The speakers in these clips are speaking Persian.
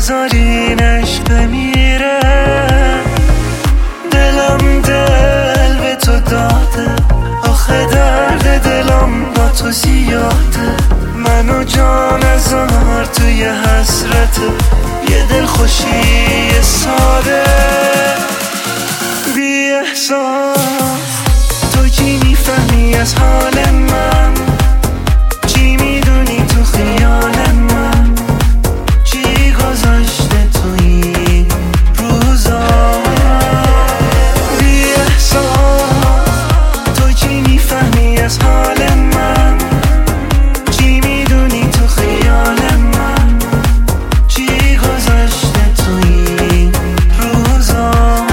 نذارین عشق میره. دلم دل به تو داده، آخه درد دلم با تو زیاده. منو جان هزار توی حسرت یه دل خوشی ساده. بی احساس تو چی میفهمی از حال من؟ چی میدونی تو خیال من؟ چی گذاشته تو این روزا؟ بی احساس تو چی میفهمی از حال من؟ چی میدونی تو خیال من؟ چی گذاشته تو این روزا؟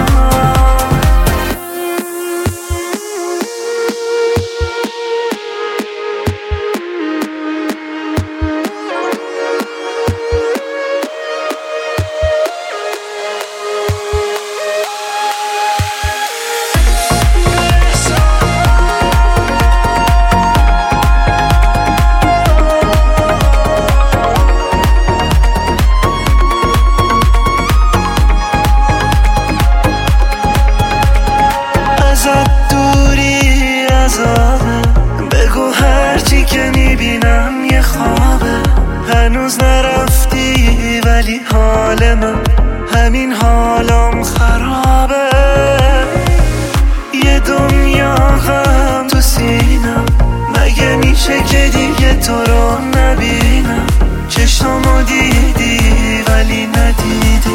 ازت دوری عذابه، بگو هرچی که میبینم یه خوابه. هنوز نرفتی ولی حال من همین حالم خرابه. یه دنیا غم تو سینم، مگه میشه که دیگه تو رو نبینم؟ چشمو دیدی ولی ندیدی